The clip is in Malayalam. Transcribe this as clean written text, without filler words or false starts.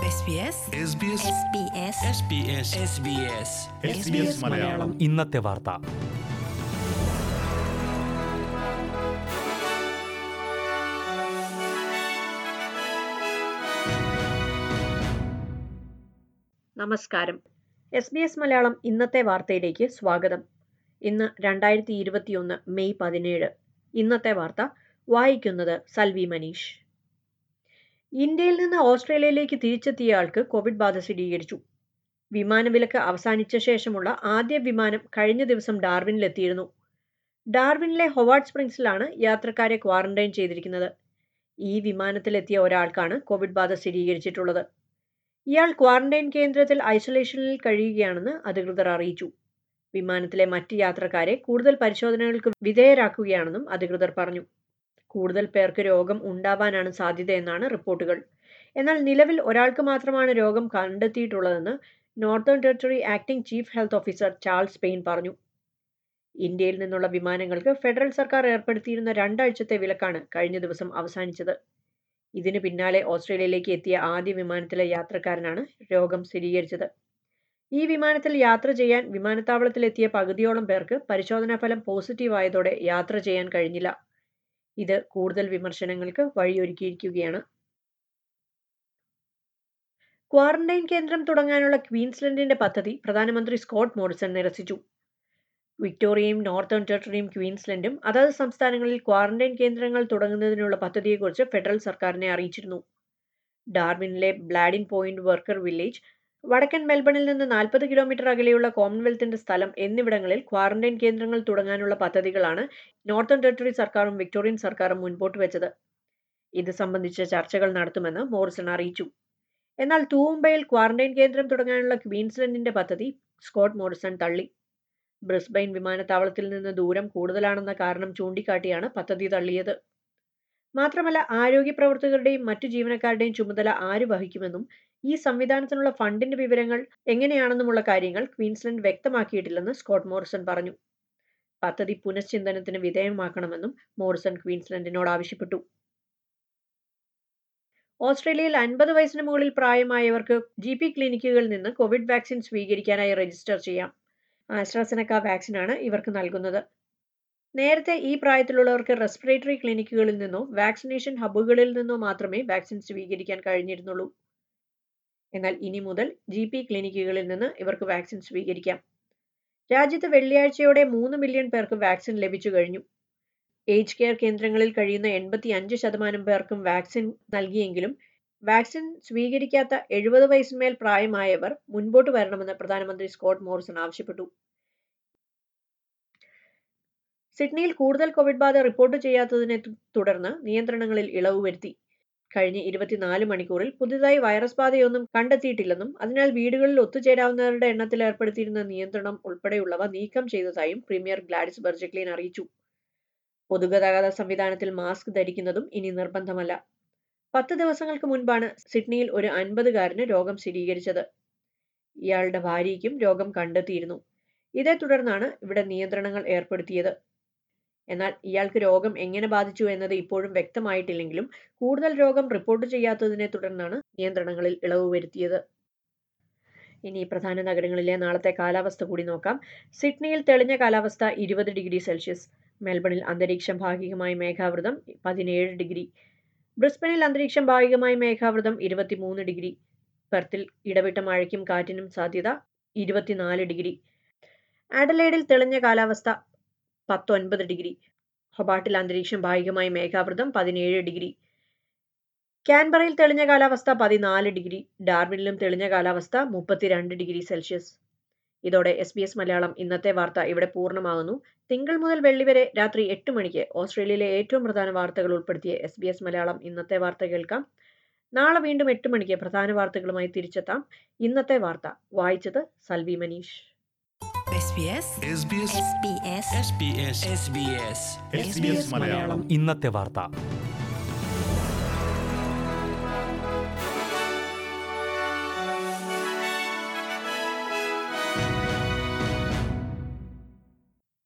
മലയാളം ഇന്നത്തെ വാർത്ത. നമസ്കാരം. SBS മലയാളം ഇന്നത്തെ വാർത്തയിലേക്ക് സ്വാഗതം. ഇന്ന് 2021 മെയ് 17. ഇന്നത്തെ വാർത്ത വായിക്കുന്നത് സൽവി മനീഷ്. ഇന്ത്യയിൽ നിന്ന് ഓസ്ട്രേലിയയിലേക്ക് തിരിച്ചെത്തിയ ആൾക്ക് കോവിഡ് ബാധ സ്ഥിരീകരിച്ചു. വിമാനവിലക്ക് അവസാനിച്ച ശേഷമുള്ള ആദ്യ വിമാനം കഴിഞ്ഞ ദിവസം ഡാർവിനിലെത്തിയിരുന്നു. ഡാർവിനിലെ ഹൊവാർഡ് സ്പ്രിങ്സിലാണ് യാത്രക്കാരെ ക്വാറന്റൈൻ ചെയ്തിരിക്കുന്നത്. ഈ വിമാനത്തിലെത്തിയ ഒരാൾക്കാണ് കോവിഡ് ബാധ സ്ഥിരീകരിച്ചിട്ടുള്ളത്. ഇയാൾ ക്വാറന്റൈൻ കേന്ദ്രത്തിൽ ഐസൊലേഷനിൽ കഴിയുകയാണെന്ന് അധികൃതർ അറിയിച്ചു. വിമാനത്തിലെ മറ്റ് യാത്രക്കാരെ കൂടുതൽ പരിശോധനകൾക്ക് വിധേയരാക്കുകയാണെന്നും അധികൃതർ പറഞ്ഞു. കൂടുതൽ പേർക്ക് രോഗം ഉണ്ടാവാനാണ് സാധ്യതയെന്നാണ് റിപ്പോർട്ടുകൾ. എന്നാൽ നിലവിൽ ഒരാൾക്ക് മാത്രമാണ് രോഗം കണ്ടെത്തിയിട്ടുള്ളതെന്ന് Northern Territory acting chief health officer Charles Paine പറഞ്ഞു. ഇന്ത്യയിൽ നിന്നുള്ള വിമാനങ്ങൾക്ക് ഫെഡറൽ സർക്കാർ ഏർപ്പെടുത്തിയിരുന്ന 2 ആഴ്ചത്തെ വിലക്കാണ് കഴിഞ്ഞ ദിവസം അവസാനിച്ചത്. ഇതിന് പിന്നാലെ ഓസ്ട്രേലിയയിലേക്ക് എത്തിയ ആദ്യ വിമാനത്തിലെ യാത്രക്കാരനാണ് രോഗം സ്ഥിരീകരിച്ചത്. ഈ വിമാനത്തിൽ യാത്ര ചെയ്യാൻ വിമാനത്താവളത്തിലെത്തിയ പകുതിയോളം പേർക്ക് പരിശോധനാ ഫലം പോസിറ്റീവായതോടെ യാത്ര ചെയ്യാൻ കഴിഞ്ഞില്ല. ഇത് കൂടുതൽ വിമർശനങ്ങൾക്ക് വഴിയൊരുക്കിയിരിക്കുകയാണ്. ക്വാറന്റൈൻ കേന്ദ്രം തുടങ്ങാനുള്ള ക്വീൻസ്ലൻഡിന്റെ പദ്ധതി പ്രധാനമന്ത്രി സ്കോട്ട് മോറിസൺ നിരസിച്ചു. വിക്ടോറിയയും നോർത്തേൺ ടെറിട്ടറിയും ക്വീൻസ്ലൻഡും അതത് സംസ്ഥാനങ്ങളിൽ ക്വാറന്റൈൻ കേന്ദ്രങ്ങൾ തുടങ്ങുന്നതിനുള്ള പദ്ധതിയെക്കുറിച്ച് ഫെഡറൽ സർക്കാരിനെ അറിയിച്ചിരുന്നു. ഡാർവിനിലെ ബ്ലാഡിൻ പോയിന്റ് വർക്കർ വില്ലേജ്, വടക്കൻ മെൽബണിൽ നിന്ന് 40 കിലോമീറ്റർ അകലെയുള്ള കോമൺവെൽത്തിന്റെ സ്ഥലം എന്നിവിടങ്ങളിൽ ക്വാറന്റൈൻ കേന്ദ്രങ്ങൾ തുടങ്ങാനുള്ള പദ്ധതികളാണ് നോർത്തേൺ ടെറിട്ടറി സർക്കാരും വിക്ടോറിയൻ സർക്കാരും മുൻപോട്ട് വെച്ചത്. ഇത് സംബന്ധിച്ച ചർച്ചകൾ നടത്തുമെന്ന് മോറിസൺ അറിയിച്ചു. എന്നാൽ തൂംബയിൽ ക്വാറന്റൈൻ കേന്ദ്രം തുടങ്ങാനുള്ള ക്വീൻസ്ലൻഡിന്റെ പദ്ധതി സ്കോട്ട് മോറിസൺ തള്ളി. ബ്രിസ്ബെയിൻ വിമാനത്താവളത്തിൽ നിന്ന് ദൂരം കൂടുതലാണെന്ന കാരണം ചൂണ്ടിക്കാട്ടിയാണ് പദ്ധതി തള്ളിയത്. മാത്രമല്ല, ആരോഗ്യ പ്രവർത്തകരുടെയും മറ്റു ജീവനക്കാരുടെയും ചുമതല ആര് വഹിക്കുമെന്നും ഈ സംവിധാനത്തിനുള്ള ഫണ്ടിന്റെ വിവരങ്ങൾ എങ്ങനെയാണെന്നുമുള്ള കാര്യങ്ങൾ ക്വീൻസ്ലൻഡ് വ്യക്തമാക്കിയിട്ടില്ലെന്ന് സ്കോട്ട് മോറിസൺ പറഞ്ഞു. പദ്ധതി പുനഃശ്ചിന്തനത്തിന് വിധേയമാക്കണമെന്നും മോറിസൺ ക്വീൻസ്ലൻഡിനോട് ആവശ്യപ്പെട്ടു. ഓസ്ട്രേലിയയിൽ 50 വയസ്സിന് മുകളിൽ പ്രായമായവർക്ക് GP ക്ലിനിക്കുകളിൽ നിന്ന് കോവിഡ് വാക്സിൻ സ്വീകരിക്കാനായി രജിസ്റ്റർ ചെയ്യാം. ആസ്ട്രാസെനക്ക വാക്സിനാണ് ഇവർക്ക് നൽകുന്നത്. നേരത്തെ ഈ പ്രായത്തിലുള്ളവർക്ക് റെസ്പിറേറ്ററി ക്ലിനിക്കുകളിൽ നിന്നോ വാക്സിനേഷൻ ഹബ്ബുകളിൽ നിന്നോ മാത്രമേ വാക്സിൻ സ്വീകരിക്കാൻ കഴിഞ്ഞിരുന്നുള്ളൂ. എന്നാൽ ഇനി മുതൽ GP ക്ലിനിക്കുകളിൽ നിന്ന് ഇവർക്ക് വാക്സിൻ സ്വീകരിക്കാം. രാജ്യത്ത് വെള്ളിയാഴ്ചയോടെ 3 മില്യൺ പേർക്ക് വാക്സിൻ ലഭിച്ചു കഴിഞ്ഞു. ഏജ് കെയർ കേന്ദ്രങ്ങളിൽ കഴിയുന്ന 85% പേർക്കും വാക്സിൻ നൽകിയെങ്കിലും വാക്സിൻ സ്വീകരിക്കാത്ത 70 വയസ്സിന്മേൽ പ്രായമായവർ മുൻപോട്ട് വരണമെന്ന് പ്രധാനമന്ത്രി സ്കോട്ട് മോറിസൺ ആവശ്യപ്പെട്ടു. സിഡ്നിയിൽ കൂടുതൽ കോവിഡ് ബാധ റിപ്പോർട്ട് ചെയ്യാത്തതിനെ തുടർന്ന് നിയന്ത്രണങ്ങളിൽ ഇളവ് വരുത്തി. കഴിഞ്ഞ 24 മണിക്കൂറിൽ പുതുതായി വൈറസ് ബാധയൊന്നും കണ്ടെത്തിയിട്ടില്ലെന്നും അതിനാൽ വീടുകളിൽ ഒത്തുചേരാവുന്നവരുടെ എണ്ണത്തിൽ ഏർപ്പെടുത്തിയിരുന്ന നിയന്ത്രണം ഉൾപ്പെടെയുള്ളവ നീക്കം ചെയ്തതായും പ്രീമിയർ ഗ്ലാഡിസ് ബെർജക്ലിൻ അറിയിച്ചു. പൊതുഗതാഗത സംവിധാനത്തിൽ മാസ്ക് ധരിക്കുന്നതും ഇനി നിർബന്ധമല്ല. 10 ദിവസങ്ങൾക്ക് മുൻപാണ് സിഡ്നിയിൽ ഒരു 50-കാരന് രോഗം സ്ഥിരീകരിച്ചത്. ഇയാളുടെ ഭാര്യയ്ക്കും രോഗം കണ്ടെത്തിയിരുന്നു. ഇതേ തുടർന്നാണ് ഇവിടെ നിയന്ത്രണങ്ങൾ ഏർപ്പെടുത്തിയത്. എന്നാൽ ഇയാൾക്ക് രോഗം എങ്ങനെ ബാധിച്ചു എന്നത് ഇപ്പോഴും വ്യക്തമായിട്ടില്ലെങ്കിലും കൂടുതൽ രോഗം റിപ്പോർട്ട് ചെയ്യാത്തതിനെ തുടർന്നാണ് നിയന്ത്രണങ്ങളിൽ ഇളവ് വരുത്തിയത്. ഇനി പ്രധാന നഗരങ്ങളിലെ നാളത്തെ കാലാവസ്ഥ കൂടി നോക്കാം. സിഡ്നിയിൽ തെളിഞ്ഞ കാലാവസ്ഥ 20 ഡിഗ്രി സെൽഷ്യസ്. മെൽബണിൽ അന്തരീക്ഷം ഭാഗികമായി മേഘാവൃതം 17 ഡിഗ്രി. ബ്രിസ്ബനിൽ അന്തരീക്ഷം ഭാഗികമായി മേഘാവൃതം 23 ഡിഗ്രി. പെർത്തിൽ ഇടവിട്ട മഴയ്ക്കും കാറ്റിനും സാധ്യത 24 ഡിഗ്രി. ആഡലേഡിൽ തെളിഞ്ഞ കാലാവസ്ഥ 19 ഡിഗ്രി. ഹൊബാർട്ടിൽ അന്തരീക്ഷം ഭാഗികമായി മേഘാവൃതം 17 ഡിഗ്രി. കാൻബറയിൽ തെളിഞ്ഞ കാലാവസ്ഥ 14 ഡിഗ്രി. ഡാർവിനിലും തെളിഞ്ഞ കാലാവസ്ഥ 32 ഡിഗ്രി സെൽഷ്യസ്. ഇതോടെ SBS മലയാളം ഇന്നത്തെ വാർത്ത ഇവിടെ പൂർണ്ണമാകുന്നു. തിങ്കൾ മുതൽ വെള്ളി വരെ രാത്രി 8 മണിക്ക് ഓസ്ട്രേലിയയിലെ ഏറ്റവും പ്രധാന വാർത്തകൾ ഉൾപ്പെടുത്തിയ SBS മലയാളം ഇന്നത്തെ വാർത്ത കേൾക്കാം. നാളെ വീണ്ടും 8 മണിക്ക് പ്രധാന വാർത്തകളുമായി തിരിച്ചെത്താം. ഇന്നത്തെ വാർത്ത വായിച്ചത് സൽവി മനീഷ്. ഇന്നത്തെ വാർത്ത.